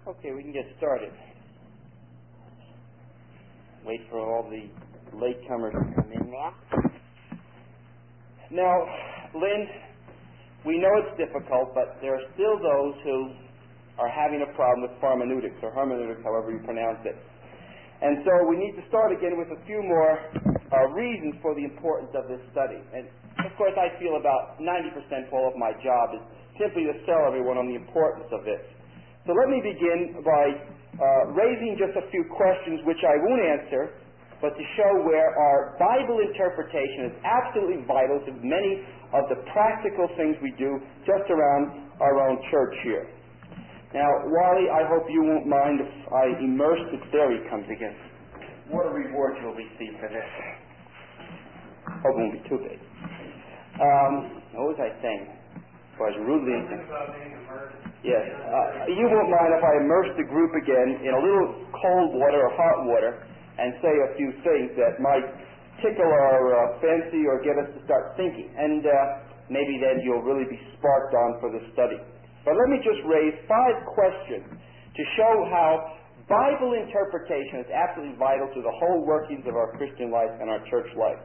Okay, we can get started. Wait for all the latecomers to come in now. Now, Lynn, we know it's difficult, but there are still those who are having a problem with hermeneutics, or hermeneutics, however you pronounce it. And so we need to start again with a few more reasons for the importance of this study. And, of course, I feel about 90% all of my job is simply to sell everyone on the importance of this. So let me begin by raising just a few questions which I won't answer, but to show where our Bible interpretation is absolutely vital to many of the practical things we do just around our own church here. Now, Wally, I hope you won't mind if I immerse it. There he comes again. What a reward you'll receive for this. Hope it won't be too big. What was I saying? I was rudely Yes. You won't mind if I immerse the group again in a little cold water or hot water and say a few things that might tickle our fancy or get us to start thinking. And maybe then you'll really be sparked on for the study. But let me just raise 5 questions to show how Bible interpretation is absolutely vital to the whole workings of our Christian life and our church life.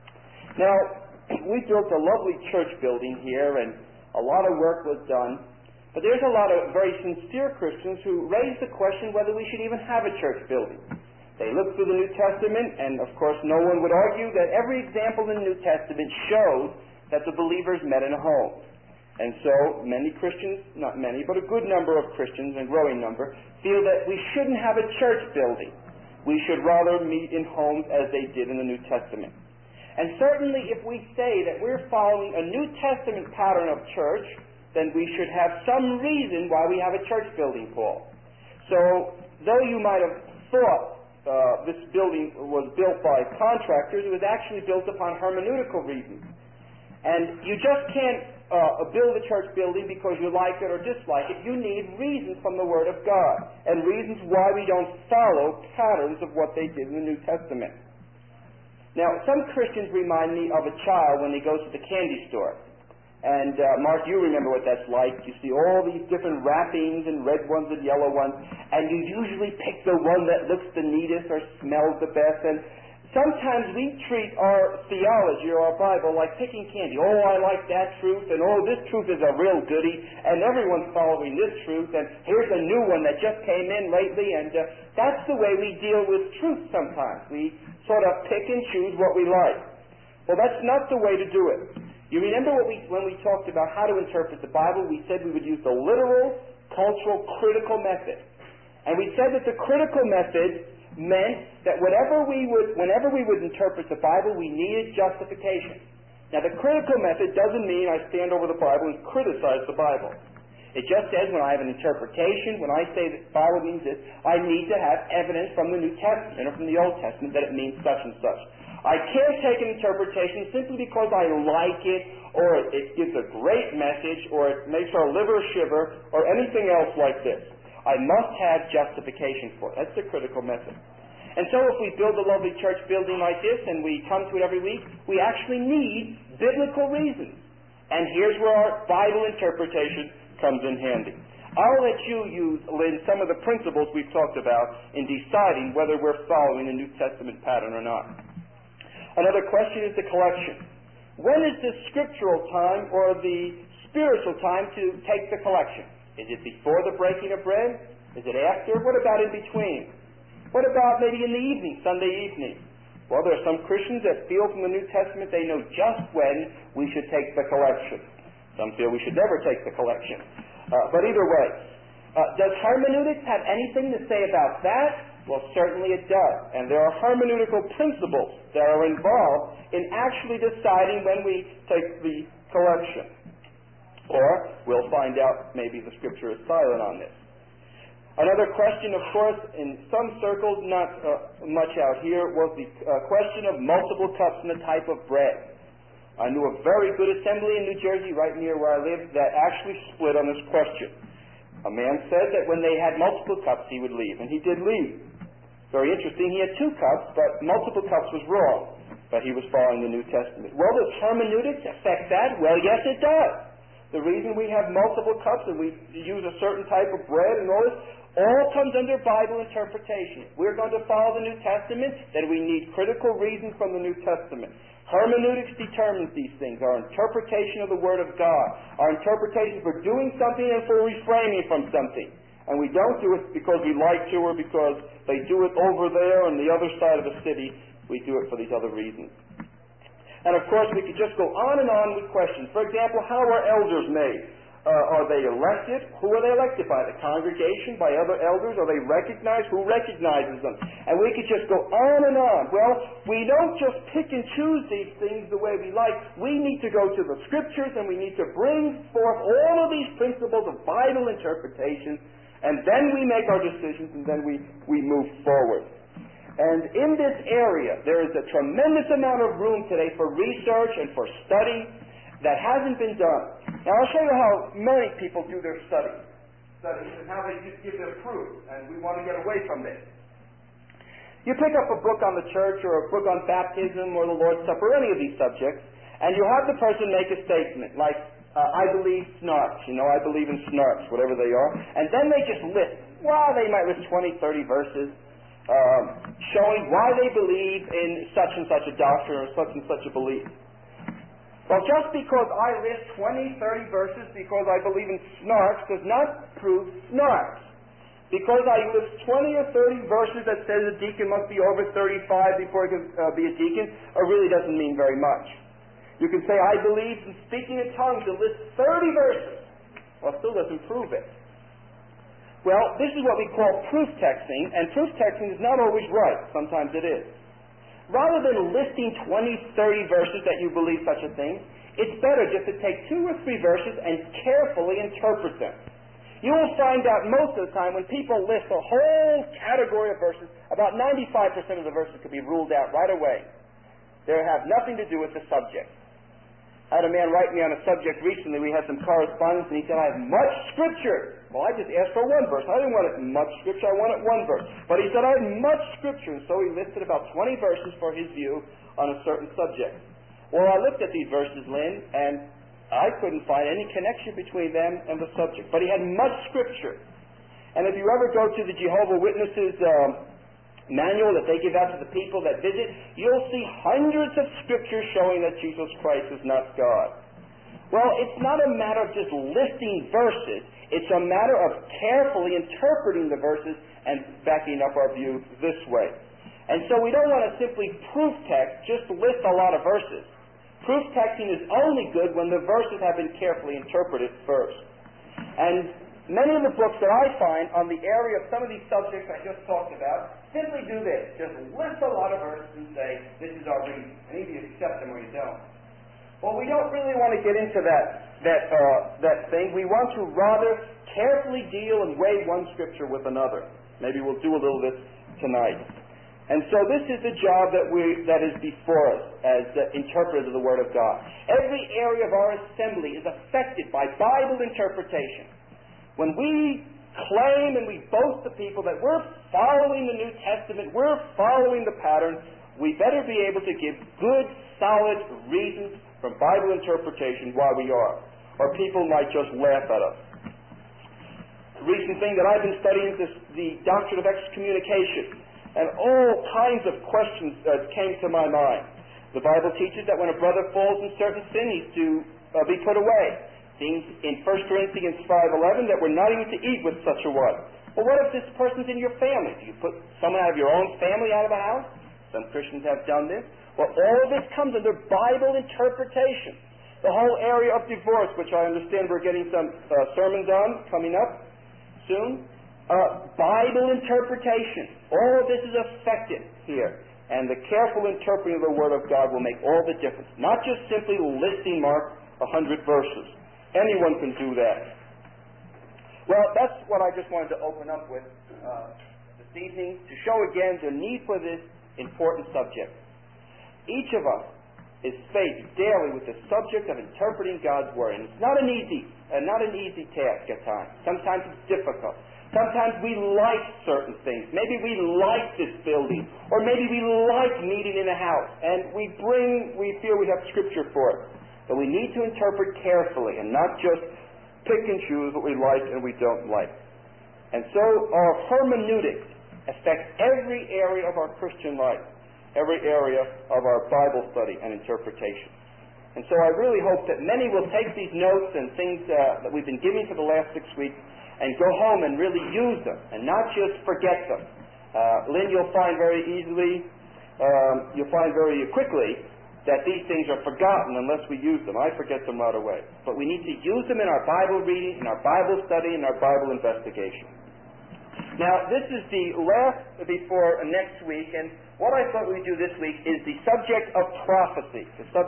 Now, we built a lovely church building here, and a lot of work was done. But there's a lot of very sincere Christians who raise the question whether we should even have a church building. They look through the New Testament, and of course no one would argue that every example in the New Testament shows that the believers met in a home. And so many Christians, not many, but a good number of Christians, a growing number, feel that we shouldn't have a church building. We should rather meet in homes as they did in the New Testament. And certainly if we say that we're following a New Testament pattern of church, then we should have some reason why we have a church building, Paul. So, though you might have thought this building was built by contractors, it was actually built upon hermeneutical reasons. And you just can't build a church building because you like it or dislike it. You need reasons from the Word of God, and reasons why we don't follow patterns of what they did in the New Testament. Now, some Christians remind me of a child when he goes to the candy store. And, Mark, you remember what that's like. You see all these different wrappings and red ones and yellow ones, and you usually pick the one that looks the neatest or smells the best. And sometimes we treat our theology or our Bible like picking candy. Oh, I like that truth, and oh, this truth is a real goodie, and everyone's following this truth, and here's a new one that just came in lately, and that's the way we deal with truth sometimes. We sort of pick and choose what we like. Well, that's not the way to do it. You remember when we talked about how to interpret the Bible, we said we would use the literal, cultural, critical method. And we said that the critical method meant that whenever we would interpret the Bible, we needed justification. Now, the critical method doesn't mean I stand over the Bible and criticize the Bible. It just says when I have an interpretation, when I say that the Bible means this, I need to have evidence from the New Testament or from the Old Testament that it means such and such. I can't take an interpretation simply because I like it, or it gives a great message, or it makes our liver shiver, or anything else like this. I must have justification for it. That's the critical method. And so if we build a lovely church building like this, and we come to it every week, we actually need biblical reasons. And here's where our Bible interpretation comes in handy. I'll let you use, Lynn, some of the principles we've talked about in deciding whether we're following the New Testament pattern or not. Another question is the collection. When is the scriptural time or the spiritual time to take the collection? Is it before the breaking of bread? Is it after? What about in between? What about maybe in the evening, Sunday evening? Well, there are some Christians that feel from the New Testament they know just when we should take the collection. Some feel we should never take the collection. But either way, does hermeneutics have anything to say about that? Well, certainly it does. And there are hermeneutical principles that are involved in actually deciding when we take the collection. Or we'll find out maybe the Scripture is silent on this. Another question, of course, in some circles, not much out here, was the question of multiple cups and the type of bread. I knew a very good assembly in New Jersey, right near where I lived, that actually split on this question. A man said that when they had multiple cups, he would leave, and he did leave. Very interesting. He had 2 cups, but multiple cups was wrong. But he was following the New Testament. Well, does hermeneutics affect that? Well, yes, it does. The reason we have multiple cups and we use a certain type of bread and all this, All comes under Bible interpretation. If we're going to follow the New Testament, then we need critical reason from the New Testament. Hermeneutics determines these things, our interpretation of the Word of God, our interpretation for doing something and for refraining from something. And we don't do it because we like to or because they do it over there on the other side of the city. We do it for these other reasons. And of course, we could just go on and on with questions. For example, how are elders made? Are they elected? Who are they elected by? The congregation? By other elders? Are they recognized? Who recognizes them? And we could just go on and on. Well, we don't just pick and choose these things the way we like. We need to go to the Scriptures and we need to bring forth all of these principles of Bible interpretation, and then we make our decisions, and then we move forward. And in this area, there is a tremendous amount of room today for research and for study that hasn't been done. Now, I'll show you how many people do their studies and how they just give their proof, and we want to get away from this. You pick up a book on the church or a book on baptism or the Lord's Supper or any of these subjects, and you have the person make a statement like, I believe snarks, I believe in snarks, whatever they are, and then they just list, they might list 20, 30 verses, showing why they believe in such and such a doctrine or such and such a belief. Well, just because I list 20, 30 verses because I believe in snarks does not prove snarks. Because I list 20 or 30 verses that says a deacon must be over 35 before he can be a deacon, it really doesn't mean very much. You can say, I believe in speaking in tongues and list 30 verses. Well, it still doesn't prove it. Well, this is what we call proof texting, and proof texting is not always right. Sometimes it is. Rather than listing 20, 30 verses that you believe such a thing, it's better just to take 2 or 3 verses and carefully interpret them. You will find out most of the time when people list a whole category of verses, about 95% of the verses could be ruled out right away. They have nothing to do with the subject. I had a man write me on a subject recently. We had some correspondence, and he said, I have much Scripture. Well, I just asked for 1 verse. I didn't want it much Scripture. I wanted 1 verse. But he said, I have much Scripture. And so he listed about 20 verses for his view on a certain subject. Well, I looked at these verses, Lynn, and I couldn't find any connection between them and the subject. But he had much Scripture. And if you ever go to the Jehovah's Witnesses manual that they give out to the people that visit, you'll see hundreds of Scriptures showing that Jesus Christ is not God. Well, it's not a matter of just listing verses. It's a matter of carefully interpreting the verses and backing up our view this way. And so we don't want to simply proof text, just list a lot of verses. Proof texting is only good when the verses have been carefully interpreted first. And many of the books that I find on the area of some of these subjects I just talked about simply do this. Just list a lot of verses and say, this is our reason. And either you accept them or you don't. Well, we don't really want to get into that thing. We want to rather carefully deal and weigh one Scripture with another. Maybe we'll do a little bit tonight. And so this is the job that is before us as interpreters of the Word of God. Every area of our assembly is affected by Bible interpretation. When we claim and we boast to people that we're following the New Testament, we're following the pattern, we better be able to give good, solid reasons from Bible interpretation why we are. Or people might just laugh at us. The recent thing that I've been studying is the doctrine of excommunication. And all kinds of questions came to my mind. The Bible teaches that when a brother falls in certain sin, he's to be put away. Seems in 1 Corinthians 5:11 that we're not even to eat with such a one. Well, what if this person's in your family? Do you put someone out of your own family out of the house? Some Christians have done this. Well, all of this comes under Bible interpretation. The whole area of divorce, which I understand we're getting some sermons on coming up soon. Bible interpretation. All of this is affected here. And the careful interpreting of the Word of God will make all the difference. Not just simply listing Mark 100 verses. Anyone can do that. Well, that's what I just wanted to open up with this evening, to show again the need for this important subject. Each of us is faced daily with the subject of interpreting God's Word. And it's not an easy task at times. Sometimes it's difficult. Sometimes we like certain things. Maybe we like this building, or maybe we like meeting in a house, and we feel we have Scripture for it. But we need to interpret carefully and not just pick and choose what we like and we don't like. And so our hermeneutics affects every area of our Christian life, every area of our Bible study and interpretation. And so I really hope that many will take these notes and things that we've been giving for the last 6 weeks and go home and really use them and not just forget them. Lynn, you'll find very quickly that these things are forgotten unless we use them. I forget them right away. But we need to use them in our Bible reading, in our Bible study, in our Bible investigation. Now, this is the last before next week, and what I thought we'd do this week is the subject of prophecy,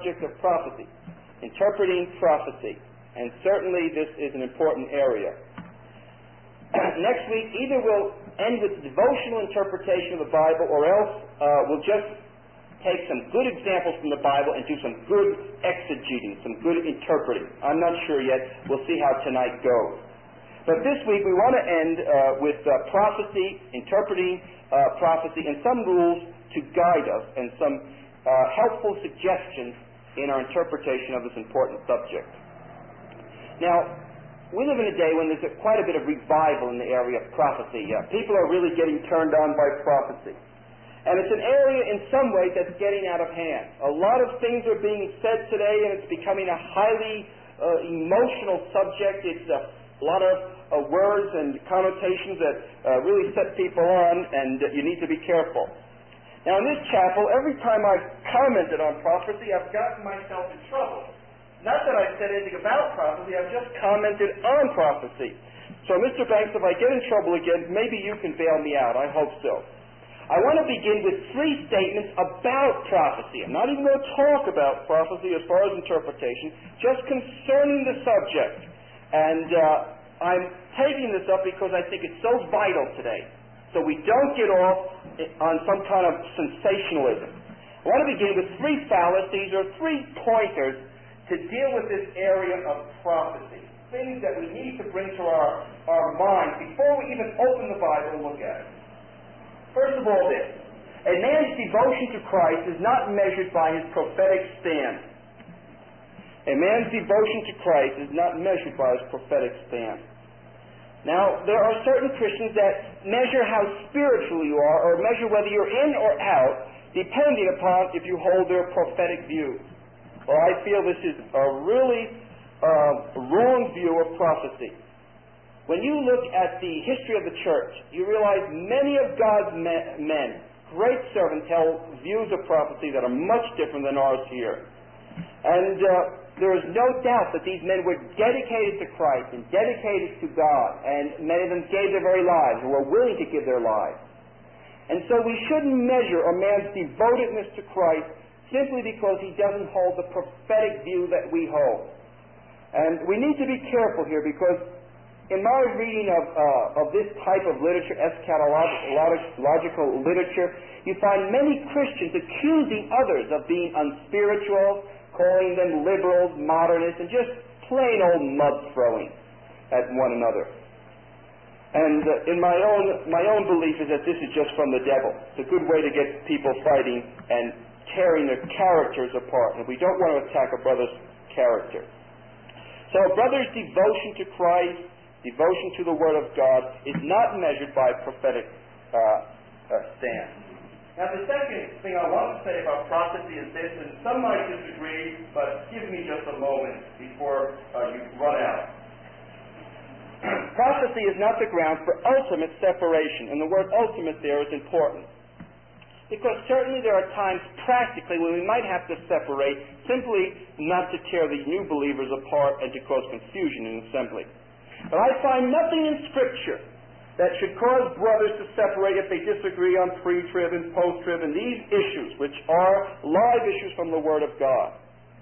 interpreting prophecy. And certainly this is an important area. Next week, either we'll end with devotional interpretation of the Bible, or else we'll just take some good examples from the Bible and do some good exegeting, some good interpreting. I'm not sure yet. We'll see how tonight goes. But this week we want to end with prophecy, interpreting prophecy, and some rules to guide us, and some helpful suggestions in our interpretation of this important subject. Now, we live in a day when there's quite a bit of revival in the area of prophecy. People are really getting turned on by prophecy. And it's an area in some ways that's getting out of hand. A lot of things are being said today, and it's becoming a highly emotional subject. It's a lot of words and connotations that really set people on, and you need to be careful. Now, in this chapel, every time I've commented on prophecy, I've gotten myself in trouble. Not that I've said anything about prophecy, I've just commented on prophecy. So, Mr. Banks, if I get in trouble again, maybe you can bail me out. I hope so. I want to begin with 3 statements about prophecy. I'm not even going to talk about prophecy as far as interpretation, just concerning the subject. And I'm taking this up because I think it's so vital today, so we don't get off on some kind of sensationalism. I want to begin with 3 fallacies, or 3 pointers to deal with this area of prophecy, things that we need to bring to our minds before we even open the Bible and look at it. First of all, this: a man's devotion to Christ is not measured by his prophetic stand. A man's devotion to Christ is not measured by his prophetic stand. Now, there are certain Christians that measure how spiritual you are, or measure whether you're in or out, depending upon if you hold their prophetic view. Well, I feel this is a really wrong view of prophecy. When you look at the history of the church, you realize many of God's men, great servants, held views of prophecy that are much different than ours here. And there is no doubt that these men were dedicated to Christ and dedicated to God, and many of them gave their very lives, or were willing to give their lives. And so we shouldn't measure a man's devotedness to Christ simply because he doesn't hold the prophetic view that we hold. And we need to be careful here, because in my reading of this type of literature, eschatological literature, you find many Christians accusing others of being unspiritual, calling them liberals, modernists, and just plain old mud-throwing at one another. And in my own belief is that this is just from the devil. It's a good way to get people fighting and tearing their characters apart, and we don't want to attack a brother's character. So a brother's devotion to Christ, devotion to the Word of God, is not measured by prophetic stand. Now, the second thing I want to say about prophecy is this, and some might disagree, but give me just a moment before you run out. Prophecy is not the ground for ultimate separation, and the word ultimate there is important. Because certainly there are times practically when we might have to separate, simply not to tear the new believers apart and to cause confusion in assembly. But I find nothing in Scripture that should cause brothers to separate if they disagree on pre-trib and post-trib and these issues, which are live issues from the Word of God.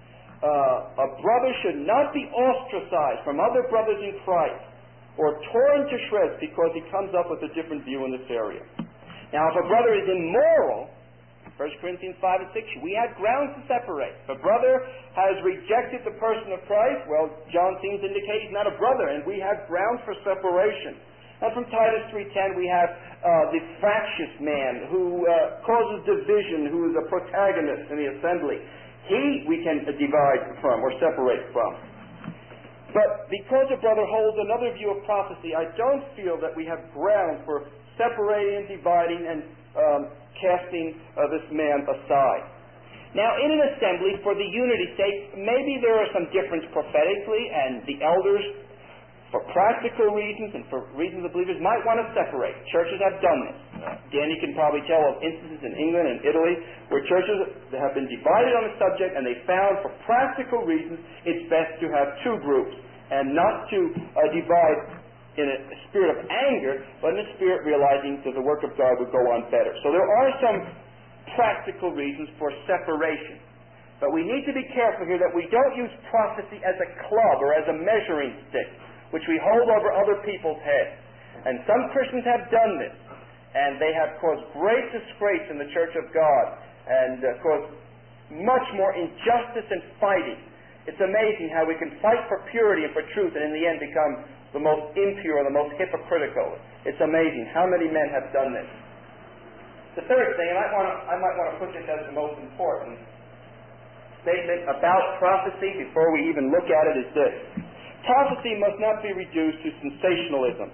A brother should not be ostracized from other brothers in Christ or torn to shreds because he comes up with a different view in this area. Now, if a brother is immoral, 1 Corinthians 5 and 6, we have grounds to separate. If a brother has rejected the person of Christ, well, John seems to indicate he's not a brother, and we have grounds for separation. And from Titus 3:10, we have the fractious man who causes division, who is a protagonist in the assembly. We can divide from or separate from. But because a brother holds another view of prophecy, I don't feel that we have ground for separating and dividing and casting this man aside. Now, in an assembly, for the unity's sake, maybe there are some difference prophetically, and the elders, for practical reasons and for reasons the believers might want to separate. Churches have done this. Danny can probably tell of instances in England and Italy where churches have been divided on a subject, and they found for practical reasons it's best to have two groups and not to divide in a spirit of anger, but in a spirit realizing that the work of God would go on better. So there are some practical reasons for separation. But we need to be careful here that we don't use prophecy as a club or as a measuring stick, which we hold over other people's heads. And some Christians have done this, and they have caused great disgrace in the Church of God, and caused much more injustice and fighting. It's amazing how we can fight for purity and for truth, and in the end become the most impure, the most hypocritical. It's amazing how many men have done this. The third thing, and I might want to put this as the most important statement about prophecy before we even look at it, is this. Prophecy must not be reduced to sensationalism.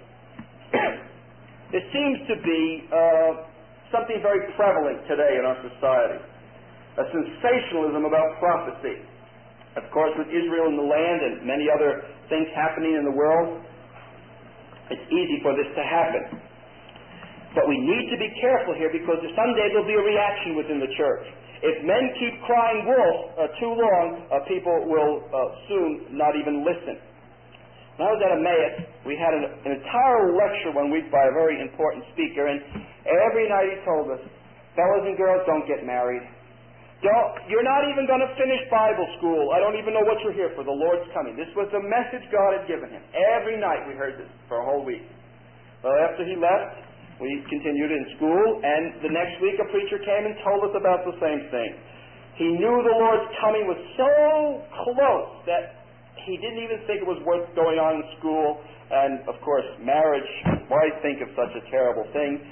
This seems to be something very prevalent today in our society, a sensationalism about prophecy. Of course, with Israel in the land and many other things happening in the world, it's easy for this to happen. But we need to be careful here, because someday there'll be a reaction within the church. If men keep crying wolf too long, people will soon not even listen. When I was at Emmaus, we had an entire lecture one week by a very important speaker, and every night he told us, fellas and girls, don't get married. You're not even going to finish Bible school. I don't even know what you're here for. The Lord's coming. This was the message God had given him. Every night we heard this for a whole week. Well, after he left, we continued in school, and the next week a preacher came and told us about the same thing. He knew the Lord's coming was so close that he didn't even think it was worth going on in school. And, of course, marriage, why think of such a terrible thing?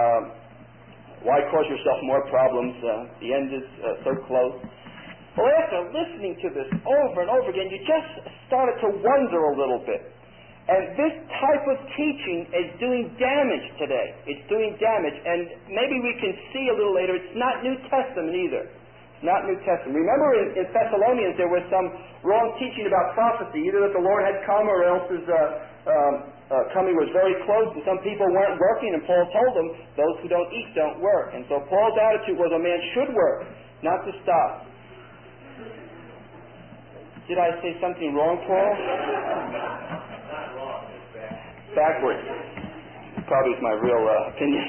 Why cause yourself more problems? The end is so close. Well, after listening to this over and over again, you just started to wonder a little bit. And this type of teaching is doing damage today. It's doing damage. And maybe we can see a little later, it's not New Testament either. It's not New Testament. Remember in Thessalonians there was some wrong teaching about prophecy, either that the Lord had come or else his coming was very close, and some people weren't working, and Paul told them, those who don't eat don't work. And so Paul's attitude was a man should work, not to stop. Did I say something wrong, Paul? Not wrong, it's backwards. Probably is my real opinion.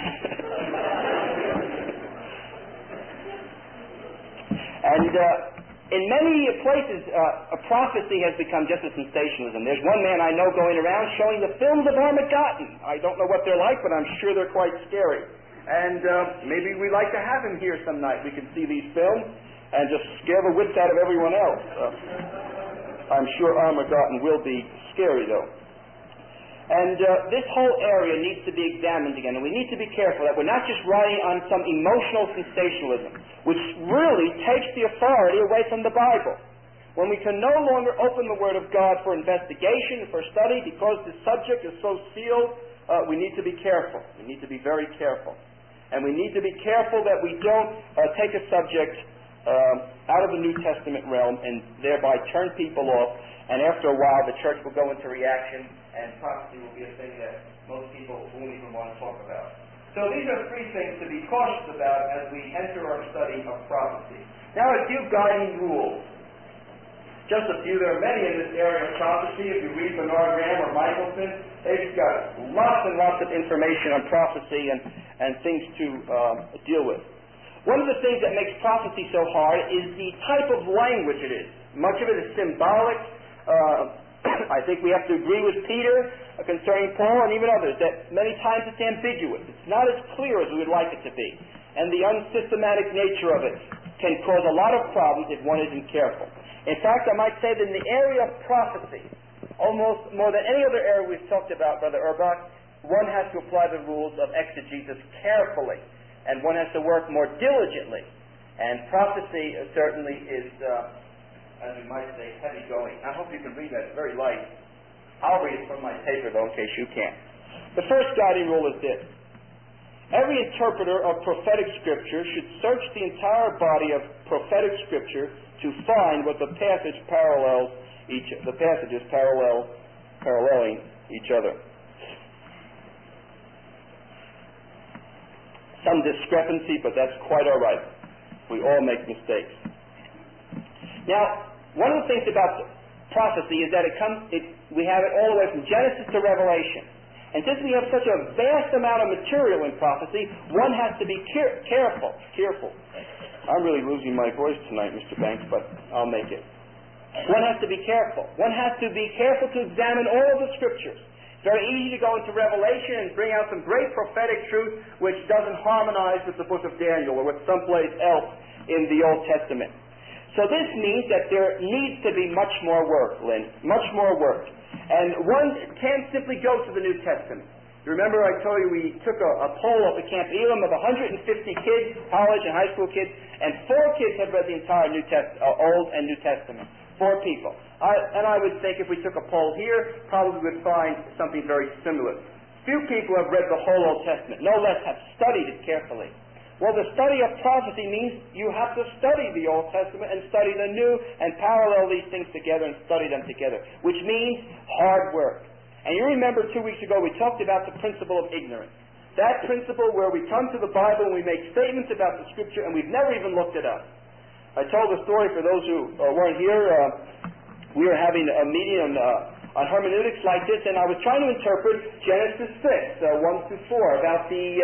And in many places, a prophecy has become just a sensationalism. There's one man I know going around showing the films of Armageddon. I don't know what they're like, but I'm sure they're quite scary. And maybe we'd like to have him here some night. We can see these films and just scare the wits out of everyone else. I'm sure Armageddon will be scary, though. And this whole area needs to be examined again, and we need to be careful that we're not just riding on some emotional sensationalism, which really takes the authority away from the Bible. When we can no longer open the Word of God for investigation and for study because the subject is so sealed, we need to be careful. We need to be very careful. And we need to be careful that we don't take a subject out of the New Testament realm and thereby turn people off, and after a while the church will go into reaction, and prophecy will be a thing that most people won't even want to talk about. So these are three things to be cautious about as we enter our study of prophecy. Now a few guiding rules. Just a few. There are many in this area of prophecy. If you read Bernard Graham or Michelson, they've got lots and lots of information on prophecy and things to deal with. One of the things that makes prophecy so hard is the type of language it is. Much of it is symbolic. I think we have to agree with Peter concerning Paul and even others that many times it's ambiguous. It's not as clear as we would like it to be. And the unsystematic nature of it can cause a lot of problems if one isn't careful. In fact, I might say that in the area of prophecy, almost more than any other area we've talked about, Brother Urbach, one has to apply the rules of exegesis carefully, and one has to work more diligently. And prophecy certainly is as we might say, heavy going. I hope you can read that. It's very light. I'll read it from my paper, though, in case you can't. The first guiding rule is this. Every interpreter of prophetic scripture should search the entire body of prophetic scripture to find what the passages paralleling each other. Some discrepancy, but that's quite all right. We all make mistakes. Now, one of the things about prophecy is that we have it all the way from Genesis to Revelation. And since we have such a vast amount of material in prophecy, one has to be careful. I'm really losing my voice tonight, Mr. Banks, but I'll make it. One has to be careful. One has to be careful to examine all of the scriptures. It's very easy to go into Revelation and bring out some great prophetic truth which doesn't harmonize with the book of Daniel or with someplace else in the Old Testament. So this means that there needs to be much more work, Lynn, much more work. And one can't simply go to the New Testament. You remember I told you we took a poll up at Camp Elam of 150 kids, college and high school kids, and 4 kids had read the entire Old and New Testament. 4 people. I would think if we took a poll here, probably would find something very similar. Few people have read the whole Old Testament, no less have studied it carefully. Well, the study of prophecy means you have to study the Old Testament and study the New and parallel these things together and study them together, which means hard work. And you remember 2 weeks ago we talked about the principle of ignorance. That principle where we come to the Bible and we make statements about the Scripture and we've never even looked it up. I told the story for those who weren't here. We were having a meeting on hermeneutics like this, and I was trying to interpret Genesis 6, 1 through 4, about these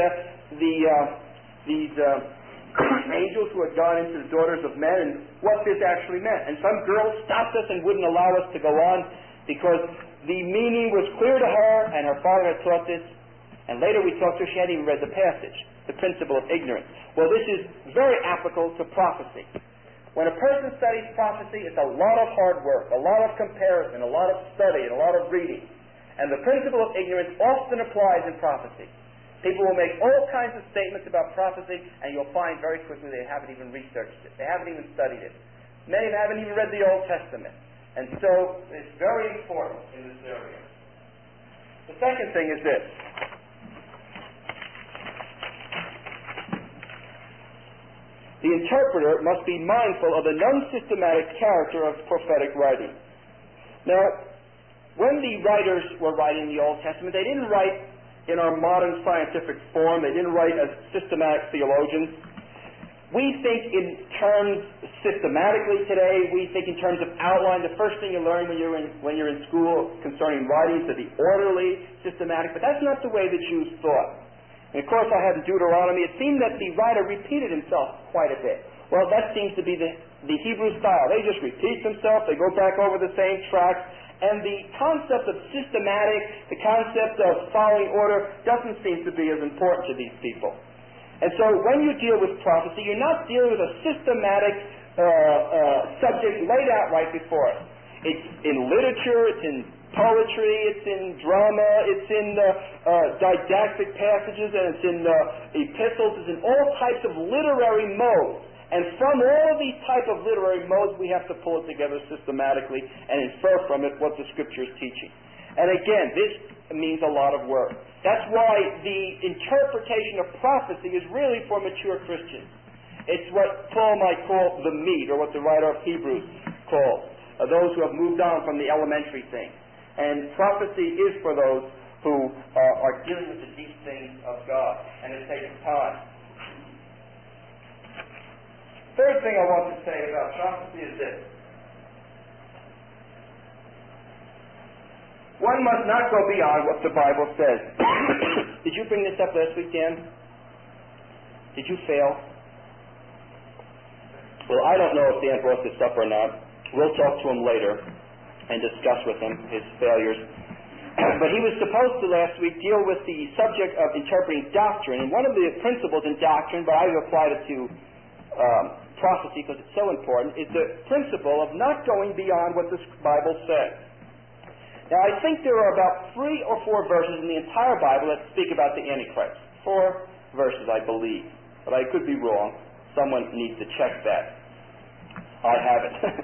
angels who had gone into the daughters of men and what this actually meant. And some girl stopped us and wouldn't allow us to go on because the meaning was clear to her and her father had taught this. And later we talked to her, she hadn't even read the passage, the principle of ignorance. Well, this is very applicable to prophecy. When a person studies prophecy, it's a lot of hard work, a lot of comparison, a lot of study, and a lot of reading. And the principle of ignorance often applies in prophecy. People will make all kinds of statements about prophecy, and you'll find very quickly they haven't even researched it. They haven't even studied it. Many haven't even read the Old Testament. And so it's very important in this area. The second thing is this. The interpreter must be mindful of the non-systematic character of prophetic writing. Now, when the writers were writing the Old Testament, they didn't write in our modern scientific form. They didn't write as systematic theologians. We think in terms systematically today. We think in terms of outline. The first thing you learn when you're in school concerning writing is to be orderly, systematic. But that's not the way the Jews thought. And of course, I had in Deuteronomy, it seemed that the writer repeated himself quite a bit. Well, that seems to be the Hebrew style. They just repeat themselves. They go back over the same tracks. And the concept of systematic, the concept of following order, doesn't seem to be as important to these people. And so when you deal with prophecy, you're not dealing with a systematic subject laid out right before us. It's in literature, it's in poetry, it's in drama, it's in didactic passages, and it's in epistles, it's in all types of literary modes. And from all of these type of literary modes, we have to pull it together systematically and infer from it what the Scripture is teaching. And again, this means a lot of work. That's why the interpretation of prophecy is really for mature Christians. It's what Paul might call the meat, or what the writer of Hebrews calls, those who have moved on from the elementary things. And prophecy is for those who are dealing with the deep things of God, and it takes time. Third thing I want to say about prophecy is this. One must not go beyond what the Bible says. Did you bring this up last week, Dan? Did you fail? Well, I don't know if Dan brought this up or not. We'll talk to him later and discuss with him his failures. But he was supposed to last week deal with the subject of interpreting doctrine. And one of the principles in doctrine, but I've applied it to prophecy because it's so important, is the principle of not going beyond what the Bible says. Now, I think there are about 3 or 4 verses in the entire Bible that speak about the Antichrist. 4 verses, I believe. But I could be wrong. Someone needs to check that. I haven't.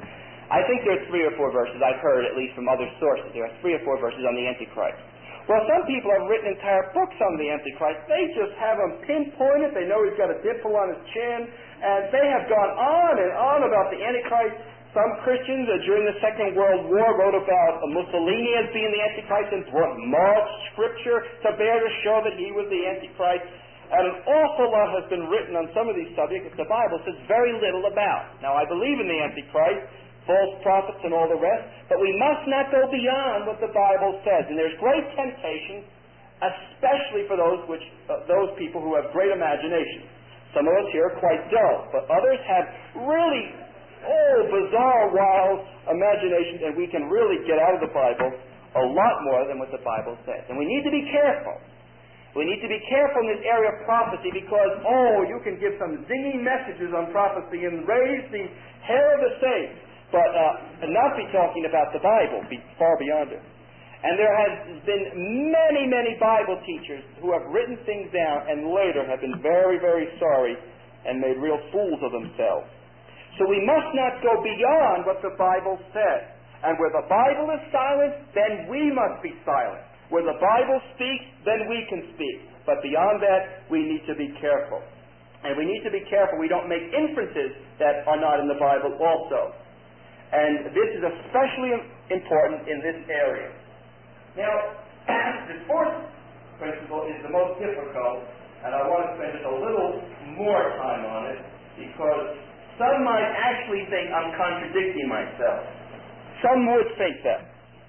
I think there's 3 or 4 verses. I've heard, at least from other sources, there are 3 or 4 verses on the Antichrist. Well, some people have written entire books on the Antichrist. They just have him pinpointed. They know he's got a dimple on his chin. And they have gone on and on about the Antichrist. Some Christians during the Second World War wrote about Mussolini as being the Antichrist and brought much scripture to bear to show that he was the Antichrist. And an awful lot has been written on some of these subjects that the Bible says very little about. Now, I believe in the Antichrist, false prophets and all the rest, but we must not go beyond what the Bible says. And there's great temptation, especially for those people who have great imagination. Some of us here are quite dull, but others have really bizarre, wild imaginations, and we can really get out of the Bible a lot more than what the Bible says. And we need to be careful. We need to be careful in this area of prophecy because, you can give some zinging messages on prophecy and raise the hair of the saints, but not be talking about the Bible, be far beyond it. And there has been many, many Bible teachers who have written things down and later have been very, very sorry and made real fools of themselves. So we must not go beyond what the Bible says. And where the Bible is silent, then we must be silent. Where the Bible speaks, then we can speak. But beyond that, we need to be careful. And we need to be careful we don't make inferences that are not in the Bible also. And this is especially important in this area. Now, the 4th principle is the most difficult, and I want to spend just a little more time on it because some might actually think I'm contradicting myself. Some would think that,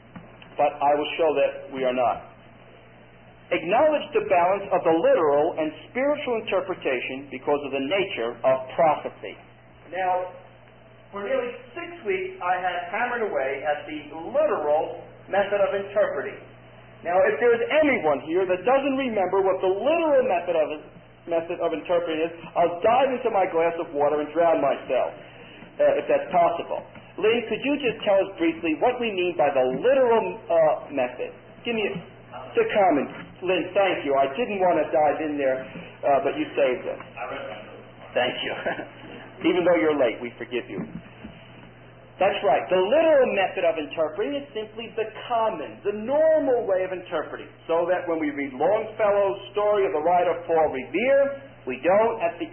but I will show that we are not. Acknowledge the balance of the literal and spiritual interpretation because of the nature of prophecy. Now, for nearly 6 weeks, I have hammered away at the literal method of interpreting. Now, if there's anyone here that doesn't remember what the literal method of interpreting is, I'll dive into my glass of water and drown myself, if that's possible. Lynn, could you just tell us briefly what we mean by the literal method? Give me the comment. Lynn, thank you. I didn't want to dive in there, but you saved us. Thank you. Even though you're late, we forgive you. That's right. The literal method of interpreting is simply the common, the normal way of interpreting. So that when we read Longfellow's story of the writer Paul Revere, we don't at the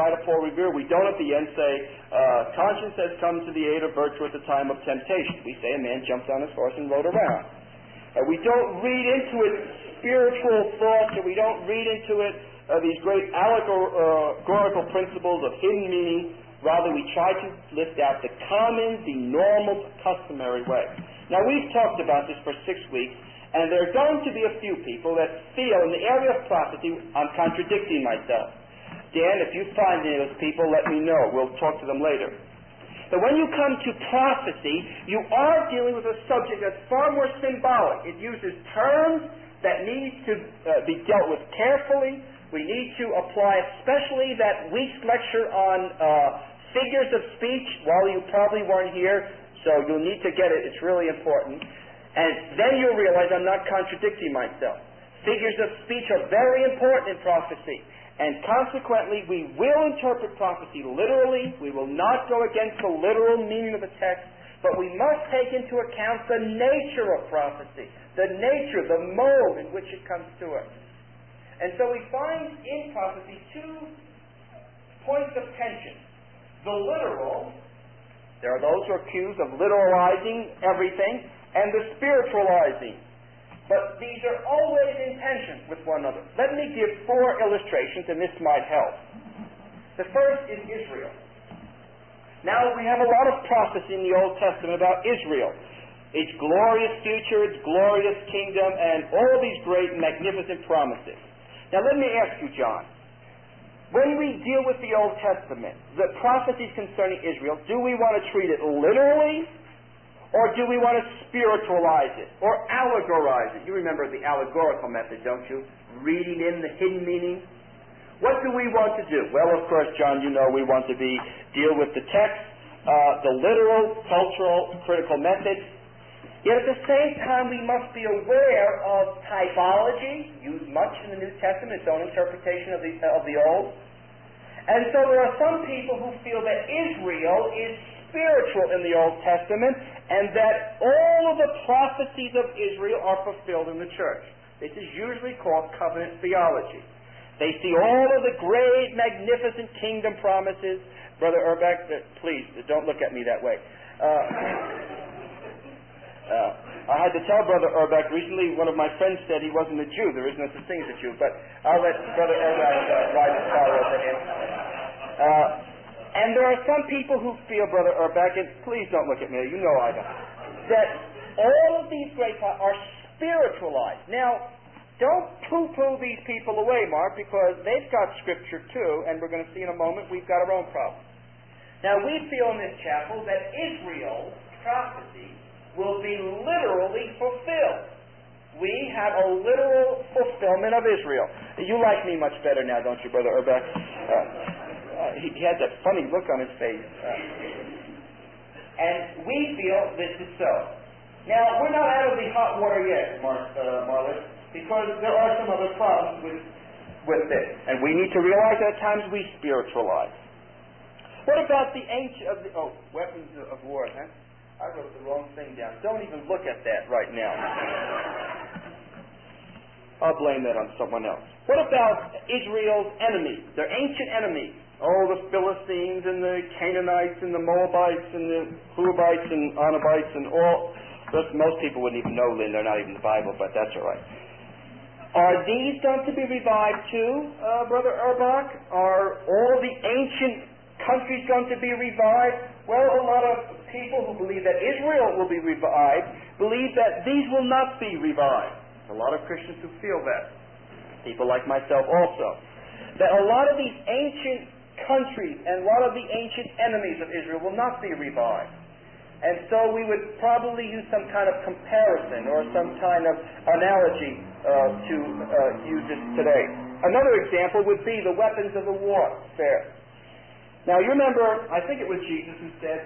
end say, conscience has come to the aid of virtue at the time of temptation. We say a man jumped on his horse and rode around. We don't read into it spiritual thoughts, or we don't read into it these great allegorical principles of hidden meaning. Rather, we try to lift out the common, the normal, customary way. Now, we've talked about this for 6 weeks, and there are going to be a few people that feel in the area of prophecy I'm contradicting myself. Dan, if you find any of those people, let me know. We'll talk to them later. But when you come to prophecy, you are dealing with a subject that's far more symbolic. It uses terms that need to be dealt with carefully. We need to apply especially that week's lecture on figures of speech. While you probably weren't here, so you'll need to get it. It's really important. And then you'll realize I'm not contradicting myself. Figures of speech are very important in prophecy. And consequently, we will interpret prophecy literally. We will not go against the literal meaning of the text. But we must take into account the nature of prophecy, the nature, the mode in which it comes to us. And so we find in prophecy 2 points of tension. The literal, there are those who are accused of literalizing everything, and the spiritualizing. But these are always in tension with one another. Let me give 4 illustrations, and this might help. The first is Israel. Now, we have a lot of prophecy in the Old Testament about Israel. Its glorious future, its glorious kingdom, and all these great and magnificent promises. Now, let me ask you, John, when we deal with the Old Testament, the prophecies concerning Israel, do we want to treat it literally, or do we want to spiritualize it, or allegorize it? You remember the allegorical method, don't you? Reading in the hidden meaning. What do we want to do? Well, of course, John, you know we want to deal with the text, the literal, cultural, critical methods. Yet at the same time, we must be aware of typology, used much in the New Testament, its own interpretation of the Old. And so there are some people who feel that Israel is spiritual in the Old Testament, and that all of the prophecies of Israel are fulfilled in the church. This is usually called covenant theology. They see all of the great, magnificent kingdom promises. Brother Urbeck, please, don't look at me that way. I had to tell Brother Urbeck recently, one of my friends said he wasn't a Jew. There is no such thing as a Jew, but I'll let Brother Urbeck ride the fire over him. And there are some people who feel, Brother Urbeck, and please don't look at me, you know I don't, that all of these great are spiritualized. Now, don't poo-poo these people away, Mark, because they've got Scripture too, and we're going to see in a moment we've got our own problems. Now, we feel in this chapel that Israel's prophecy will be literally fulfilled. We have a literal fulfillment of Israel. You like me much better now, don't you, Brother Urbeck? He had that funny look on his face. And we feel this is so. Now, we're not out of the hot water yet, Marlon, because there are some other problems with this. And we need to realize that at times we spiritualize. What about the ancient weapons of war, huh? I wrote the wrong thing down. Don't even look at that right now. I'll blame that on someone else. What about Israel's enemies, their ancient enemies? Oh, the Philistines and the Canaanites and the Moabites and the Huvites and Anabites and all. Most people wouldn't even know, Lynn. They're not even in the Bible, but that's all right. Are these going to be revived too, Brother Urbach? Are all the ancient countries going to be revived? Well, a lot of people who believe that Israel will be revived believe that these will not be revived. A lot of Christians who feel that. People like myself also. That a lot of these ancient countries and a lot of the ancient enemies of Israel will not be revived. And so we would probably use some kind of comparison or some kind of analogy to use this today. Another example would be the weapons of the warfare. Now, you remember, I think it was Jesus who said,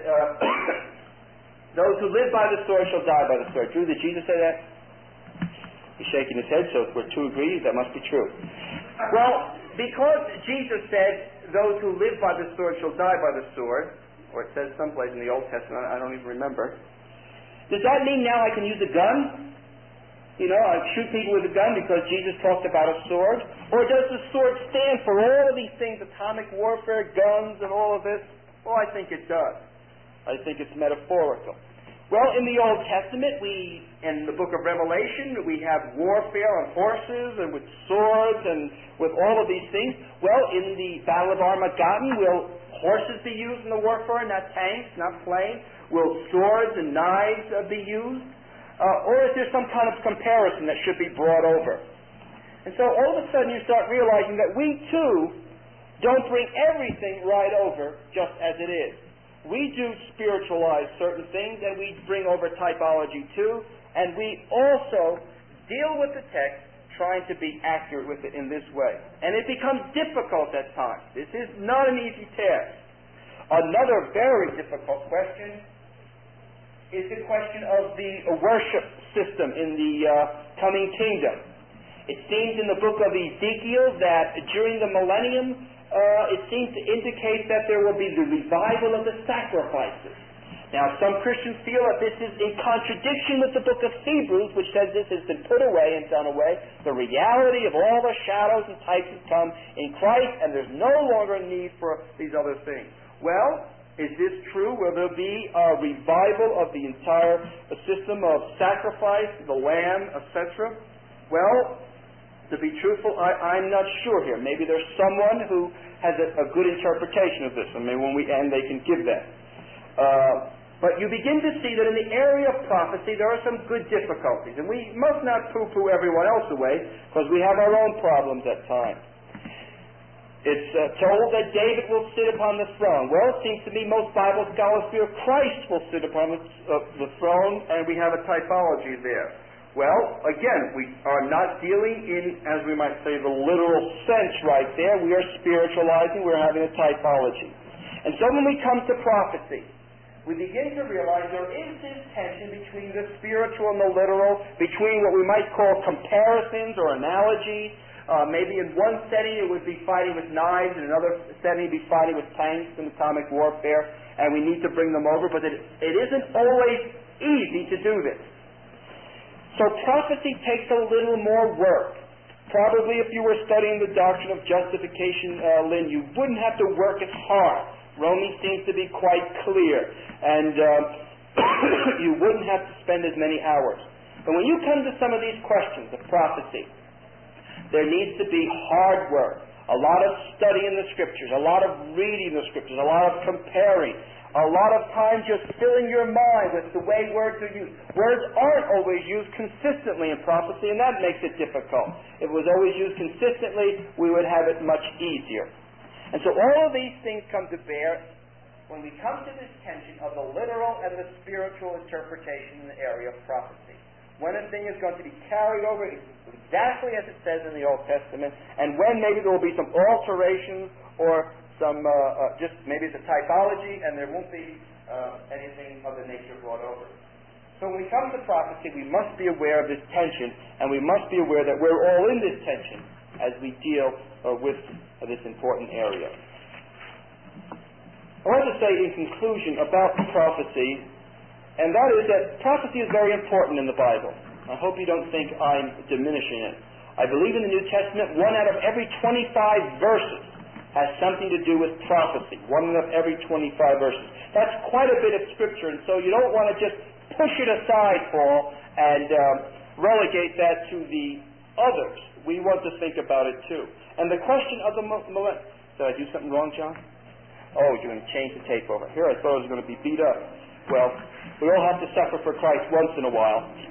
those who live by the sword shall die by the sword. Drew, did Jesus say that? He's shaking his head, so if we're two agreed, that must be true. Well, because Jesus said, those who live by the sword shall die by the sword, or it says someplace in the Old Testament, I don't even remember, does that mean now I can use a gun? You know, I shoot people with a gun because Jesus talked about a sword? Or does the sword stand for all of these things, atomic warfare, guns, and all of this? Well, I think it does. I think it's metaphorical. Well, in the Old Testament, in the book of Revelation, we have warfare on horses and with swords and with all of these things. Well, in the Battle of Armageddon, will horses be used in the warfare, not tanks, not planes? Will swords and knives be used? Or is there some kind of comparison that should be brought over? And so all of a sudden you start realizing that we too don't bring everything right over just as it is. We do spiritualize certain things, and we bring over typology too, and we also deal with the text trying to be accurate with it in this way. And it becomes difficult at times. This is not an easy task. Another very difficult question is the question of the worship system in the coming kingdom. It seems in the book of Ezekiel that during the millennium, it seems to indicate that there will be the revival of the sacrifices. Now, some Christians feel that this is in contradiction with the book of Hebrews, which says this has been put away and done away. The reality of all the shadows and types has come in Christ, and there's no longer a need for these other things. Well, is this true? Will there be a revival of the entire system of sacrifice, the lamb, etc.? Well, to be truthful, I'm not sure here. Maybe there's someone who has a good interpretation of this, and maybe when we end they can give that. But you begin to see that in the area of prophecy there are some good difficulties, and we must not poo-poo everyone else away, because we have our own problems at times. It's told that David will sit upon the throne. Well, it seems to me most Bible scholars feel Christ will sit upon the throne, and we have a typology there. Well, again, we are not dealing in, as we might say, the literal sense right there. We are spiritualizing. We're having a typology. And so when we come to prophecy, we begin to realize there is this tension between the spiritual and the literal, between what we might call comparisons or analogies, Maybe in one setting it would be fighting with knives, in another setting it would be fighting with tanks and atomic warfare, and we need to bring them over, but it isn't always easy to do this. So prophecy takes a little more work. Probably if you were studying the doctrine of justification, Lynn, you wouldn't have to work as hard. Romans seems to be quite clear, and you wouldn't have to spend as many hours. But when you come to some of these questions of prophecy, there needs to be hard work, a lot of study in the Scriptures, a lot of reading the Scriptures, a lot of comparing, a lot of time just filling your mind with the way words are used. Words aren't always used consistently in prophecy, and that makes it difficult. If it was always used consistently, we would have it much easier. And so all of these things come to bear when we come to this tension of the literal and the spiritual interpretation in the area of prophecy. When a thing is going to be carried over exactly as it says in the Old Testament, and when maybe there will be some alterations or some, just maybe it's a typology and there won't be anything of the nature brought over. So when we come to prophecy, we must be aware of this tension, and we must be aware that we're all in this tension as we deal with this important area. I want to say in conclusion about prophecy, and that is that prophecy is very important in the Bible. I hope you don't think I'm diminishing it. I believe in the New Testament, 1 out of every 25 verses has something to do with prophecy. 1 out of every 25 verses. That's quite a bit of Scripture, and so you don't want to just push it aside, Paul, and relegate that to the others. We want to think about it too. And the question of the millennium. Did I do something wrong, John? Oh, you're going to change the tape over. Here I thought it was going to be beat up. Well, we all have to suffer for Christ once in a while.